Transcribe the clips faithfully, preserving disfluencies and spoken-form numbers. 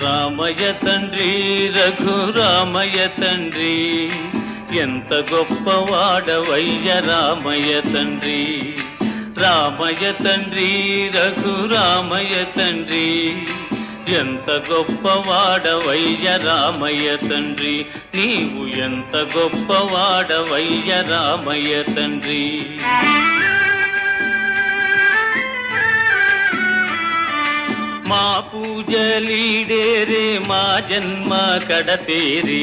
రామయ్య తండ్రి రఘురామయ్య తండ్రి ఎంత గొప్పవాడవయ్య రామయ్య తండ్రి. రామయ్య తండ్రి రఘురామయ్య తండ్రి ఎంత గొప్పవాడవయ్య రామయ్య తండ్రి. నీవు ఎంత గొప్పవాడవయ్య రామయ్య తండ్రి. మా పూజలీడేరే మా జన్మ కడతేరి,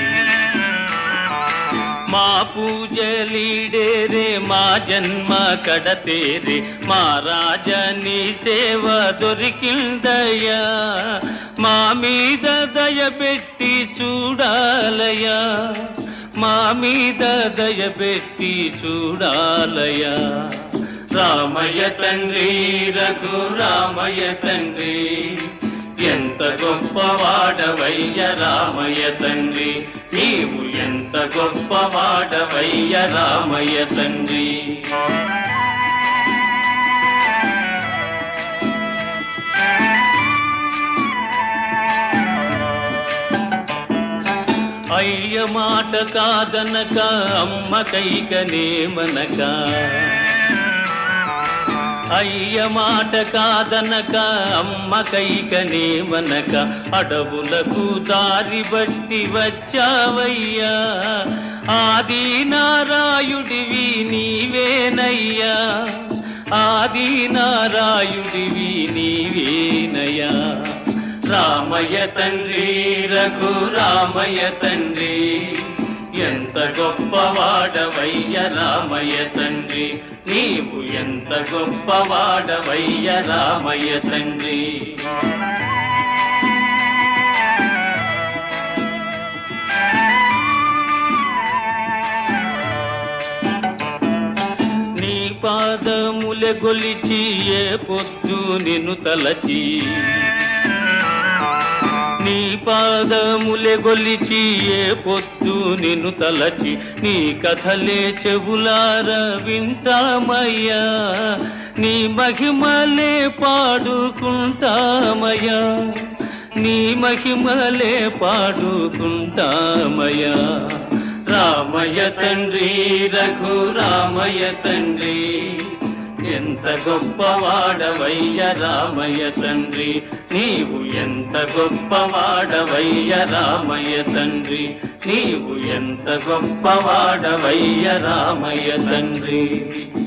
మా పూజలీడేరే మా జన్మ కడతేరి. మా రాజని సేవ దొరికిందయ్యా, మా మీద దయపెట్టి చూడాలయ్యా, మా మీద దయపెట్టి చూడాలయ్యా. రామయ్య తండ్రి రఘురామయ్య తండ్రి ఎంత గొప్పవాడవయ్య రామయ్య తండ్రి. నీవు ఎంత గొప్పవాడవయ్య రామయ్య తండ్రి. అయ్య మాట కాదనక అమ్మ కైకనేమనక, అయ్య మాట కాదనక అమ్మ కైకనేమనక అడవులకు దారి బట్టి వచ్చావయ్యా. ఆది నారాయుడివి నీవేనయ్యా, ఆది నారాయుడివి నీవేనయ్యా. రామయ్య తండ్రి రఘురామయ్య తండ్రి ఎంత గొప్పవాడవయ్య రామయ్య తండ్రి. నీవు ఎంత గొప్పవాడవయ్య రామయ్య తండ్రి. నీ పాదములె గొలిచి ఏ పొద్దు నిన్ను తలచి, నీ పాదములె గొలిచి ఏ పొద్దు నిన్ను తలచి. నీ కథలే చెవులార వింటామయ్యా, నీ మహిమలే పాడుకుంటామయ్యా, నీ మహిమలే పాడుకుంటామయ్యా. రామయ్య తండ్రి రఘురామయ్య తండ్రి ఎంత గొప్పవాడవయ్య రామయ్య తండ్రి. నీవు ఎంత గొప్పవాడవయ్య రామయ్య తండ్రి. నీవు ఎంత గొప్పవాడవయ్య రామయ్య తండ్రి.